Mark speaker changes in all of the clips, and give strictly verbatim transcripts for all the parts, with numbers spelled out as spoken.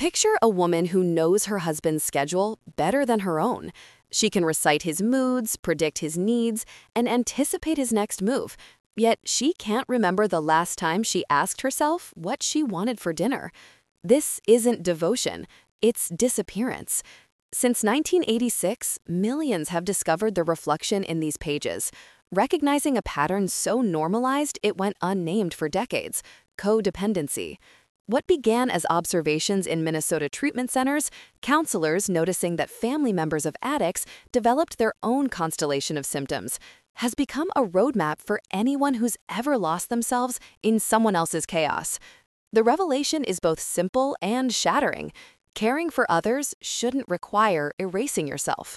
Speaker 1: Picture a woman who knows her husband's schedule better than her own. She can recite his moods, predict his needs, and anticipate his next move. Yet she can't remember the last time she asked herself what she wanted for dinner. This isn't devotion, it's disappearance. Since nineteen eighty-six, millions have discovered the reflection in these pages, recognizing a pattern so normalized it went unnamed for decades: codependency. What began as observations in Minnesota treatment centers, counselors noticing that family members of addicts developed their own constellation of symptoms, has become a roadmap for anyone who's ever lost themselves in someone else's chaos. The revelation is both simple and shattering. Caring for others shouldn't require erasing yourself.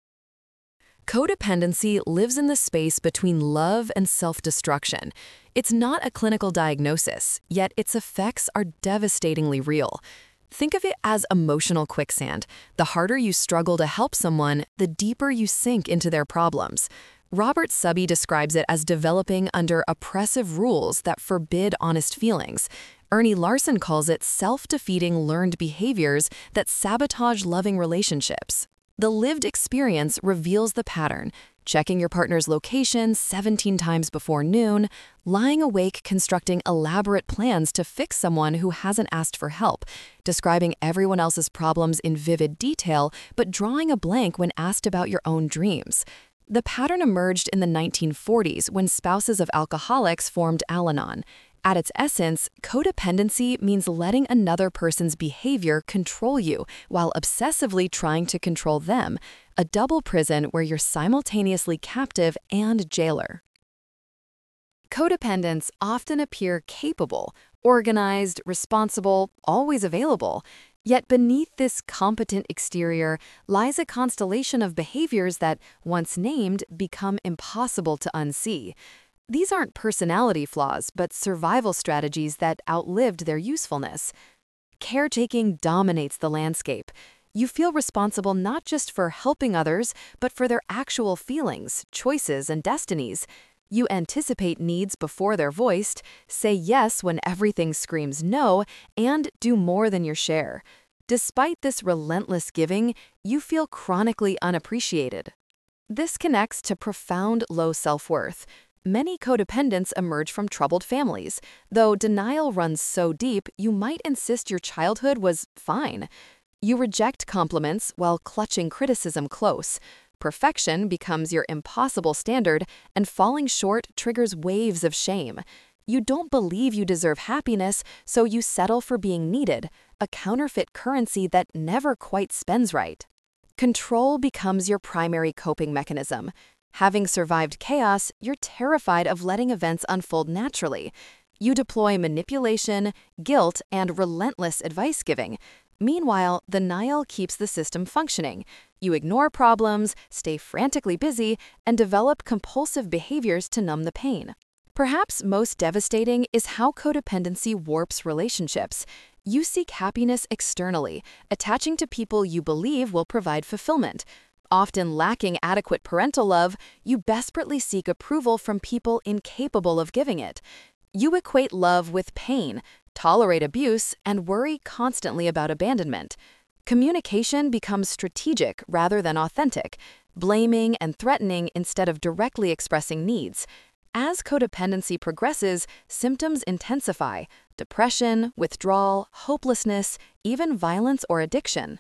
Speaker 1: Codependency lives in the space between love and self-destruction. It's not a clinical diagnosis, yet its effects are devastatingly real. Think of it as emotional quicksand. The harder you struggle to help someone, the deeper you sink into their problems. Robert Subby describes it as developing under oppressive rules that forbid honest feelings. Ernie Larson calls it self-defeating learned behaviors that sabotage loving relationships. The lived experience reveals the pattern: checking your partner's location seventeen times before noon, lying awake constructing elaborate plans to fix someone who hasn't asked for help, describing everyone else's problems in vivid detail but drawing a blank when asked about your own dreams. The pattern emerged in the nineteen forties when spouses of alcoholics formed Al-Anon. At its essence, codependency means letting another person's behavior control you while obsessively trying to control them, a double prison where you're simultaneously captive and jailer. Codependents often appear capable, organized, responsible, always available. Yet beneath this competent exterior lies a constellation of behaviors that, once named, become impossible to unsee. These aren't personality flaws, but survival strategies that outlived their usefulness. Caretaking dominates the landscape. You feel responsible not just for helping others, but for their actual feelings, choices, and destinies. You anticipate needs before they're voiced, say yes when everything screams no, and do more than your share. Despite this relentless giving, you feel chronically unappreciated. This connects to profound low self-worth. Many codependents emerge from troubled families, though denial runs so deep you might insist your childhood was fine. You reject compliments while clutching criticism close. Perfection becomes your impossible standard, and falling short triggers waves of shame. You don't believe you deserve happiness, so you settle for being needed, a counterfeit currency that never quite spends right. Control becomes your primary coping mechanism. Having survived chaos, you're terrified of letting events unfold naturally. You deploy manipulation, guilt, and relentless advice-giving. Meanwhile, denial keeps the system functioning. You ignore problems, stay frantically busy, and develop compulsive behaviors to numb the pain. Perhaps most devastating is how codependency warps relationships. You seek happiness externally, attaching to people you believe will provide fulfillment. Often lacking adequate parental love, you desperately seek approval from people incapable of giving it. You equate love with pain, tolerate abuse, and worry constantly about abandonment. Communication becomes strategic rather than authentic, blaming and threatening instead of directly expressing needs. As codependency progresses, symptoms intensify: depression, withdrawal, hopelessness, even violence or addiction.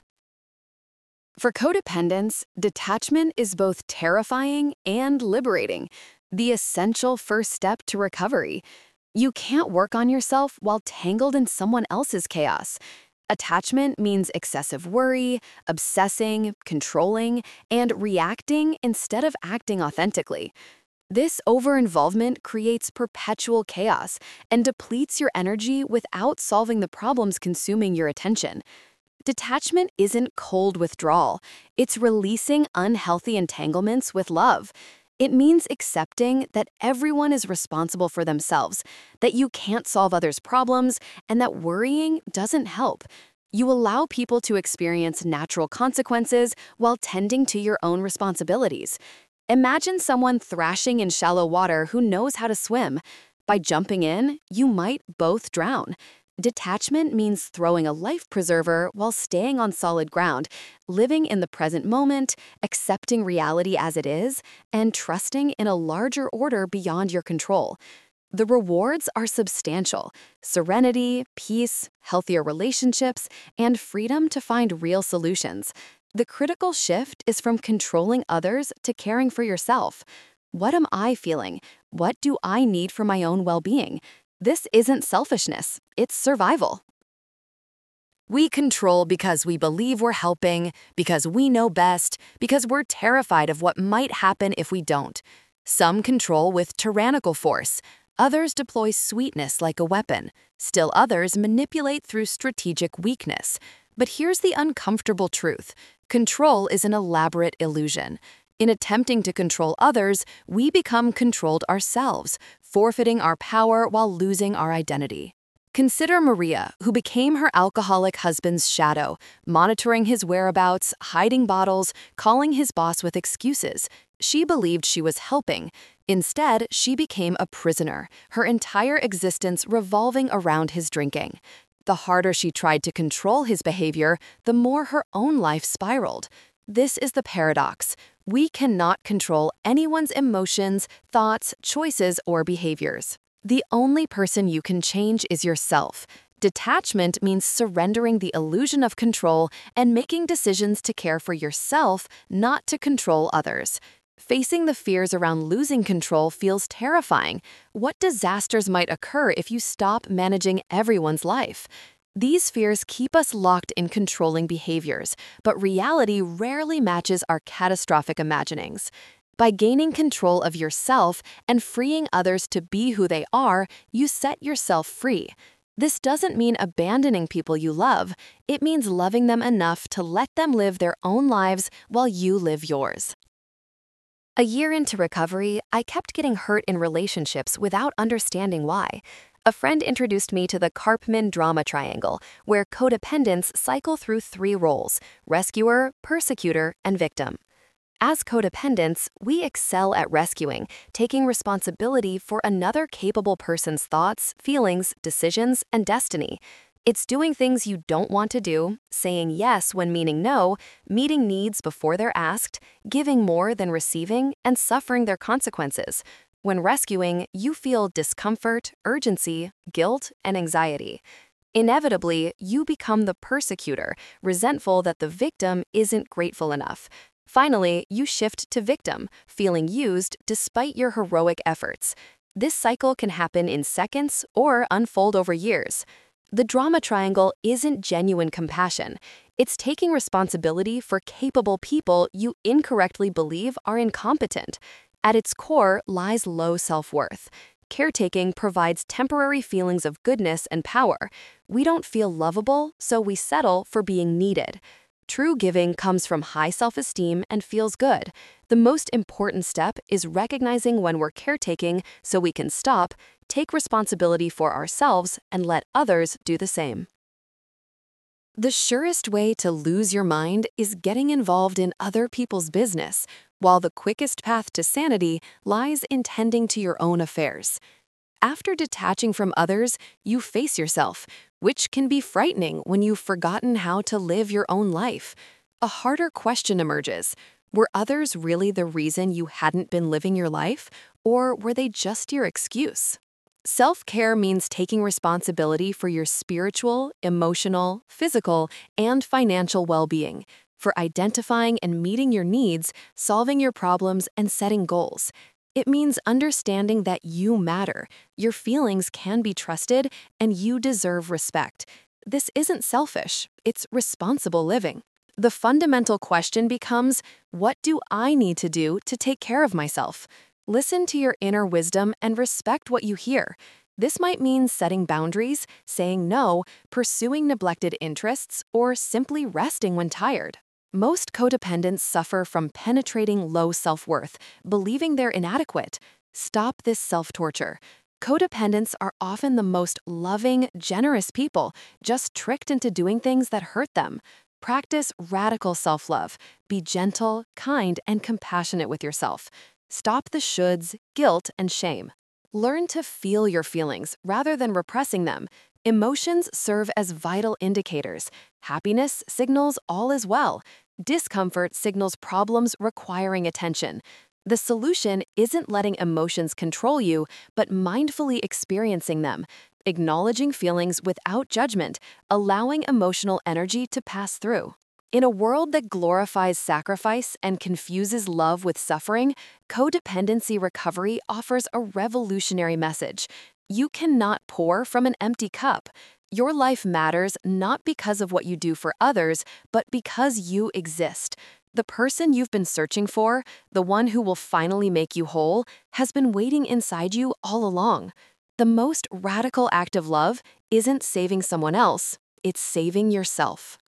Speaker 1: For codependents, detachment is both terrifying and liberating, the essential first step to recovery. You can't work on yourself while tangled in someone else's chaos. Attachment means excessive worry, obsessing, controlling, and reacting instead of acting authentically. This over-involvement creates perpetual chaos and depletes your energy without solving the problems consuming your attention. Detachment isn't cold withdrawal. It's releasing unhealthy entanglements with love. It means accepting that everyone is responsible for themselves, that you can't solve others' problems, and that worrying doesn't help. You allow people to experience natural consequences while tending to your own responsibilities. Imagine someone thrashing in shallow water who knows how to swim. By jumping in, you might both drown. Detachment means throwing a life preserver while staying on solid ground, living in the present moment, accepting reality as it is, and trusting in a larger order beyond your control. The rewards are substantial: serenity, peace, healthier relationships, and freedom to find real solutions. The critical shift is from controlling others to caring for yourself. What am I feeling? What do I need for my own well-being? This isn't selfishness, it's survival. We control because we believe we're helping, because we know best, because we're terrified of what might happen if we don't. Some control with tyrannical force. Others deploy sweetness like a weapon. Still others manipulate through strategic weakness. But here's the uncomfortable truth. Control is an elaborate illusion. In attempting to control others, we become controlled ourselves, forfeiting our power while losing our identity. Consider Maria, who became her alcoholic husband's shadow, monitoring his whereabouts, hiding bottles, calling his boss with excuses. She believed she was helping. Instead, she became a prisoner, her entire existence revolving around his drinking. The harder she tried to control his behavior, the more her own life spiraled. This is the paradox. We cannot control anyone's emotions, thoughts, choices, or behaviors. The only person you can change is yourself. Detachment means surrendering the illusion of control and making decisions to care for yourself, not to control others. Facing the fears around losing control feels terrifying. What disasters might occur if you stop managing everyone's life? These fears keep us locked in controlling behaviors, but reality rarely matches our catastrophic imaginings. By gaining control of yourself and freeing others to be who they are, you set yourself free. This doesn't mean abandoning people you love. It means loving them enough to let them live their own lives while you live yours. A year into recovery, I kept getting hurt in relationships without understanding why. A friend introduced me to the Karpman drama triangle, where codependents cycle through three roles: rescuer, persecutor, and victim. As codependents, we excel at rescuing, taking responsibility for another capable person's thoughts, feelings, decisions, and destiny. It's doing things you don't want to do, saying yes when meaning no, meeting needs before they're asked, giving more than receiving, and suffering their consequences. When rescuing, you feel discomfort, urgency, guilt, and anxiety. Inevitably, you become the persecutor, resentful that the victim isn't grateful enough. Finally, you shift to victim, feeling used despite your heroic efforts. This cycle can happen in seconds or unfold over years. The drama triangle isn't genuine compassion. It's taking responsibility for capable people you incorrectly believe are incompetent. At its core lies low self-worth. Caretaking provides temporary feelings of goodness and power. We don't feel lovable, so we settle for being needed. True giving comes from high self-esteem and feels good. The most important step is recognizing when we're caretaking so we can stop, take responsibility for ourselves, and let others do the same. The surest way to lose your mind is getting involved in other people's business, while the quickest path to sanity lies in tending to your own affairs. After detaching from others, you face yourself, which can be frightening when you've forgotten how to live your own life. A harder question emerges. Were others really the reason you hadn't been living your life, or were they just your excuse? Self-care means taking responsibility for your spiritual, emotional, physical, and financial well-being, for identifying and meeting your needs, solving your problems, and setting goals. It means understanding that you matter, your feelings can be trusted, and you deserve respect. This isn't selfish, it's responsible living. The fundamental question becomes, what do I need to do to take care of myself? Listen to your inner wisdom and respect what you hear. This might mean setting boundaries, saying no, pursuing neglected interests, or simply resting when tired. Most codependents suffer from penetrating low self-worth, believing they're inadequate. Stop this self-torture. Codependents are often the most loving, generous people, just tricked into doing things that hurt them. Practice radical self-love. Be gentle, kind, and compassionate with yourself. Stop the shoulds, guilt, and shame. Learn to feel your feelings rather than repressing them. Emotions serve as vital indicators. Happiness signals all is well. Discomfort signals problems requiring attention. The solution isn't letting emotions control you, but mindfully experiencing them, acknowledging feelings without judgment, allowing emotional energy to pass through. In a world that glorifies sacrifice and confuses love with suffering, codependency recovery offers a revolutionary message. You cannot pour from an empty cup. Your life matters not because of what you do for others, but because you exist. The person you've been searching for, the one who will finally make you whole, has been waiting inside you all along. The most radical act of love isn't saving someone else, it's saving yourself.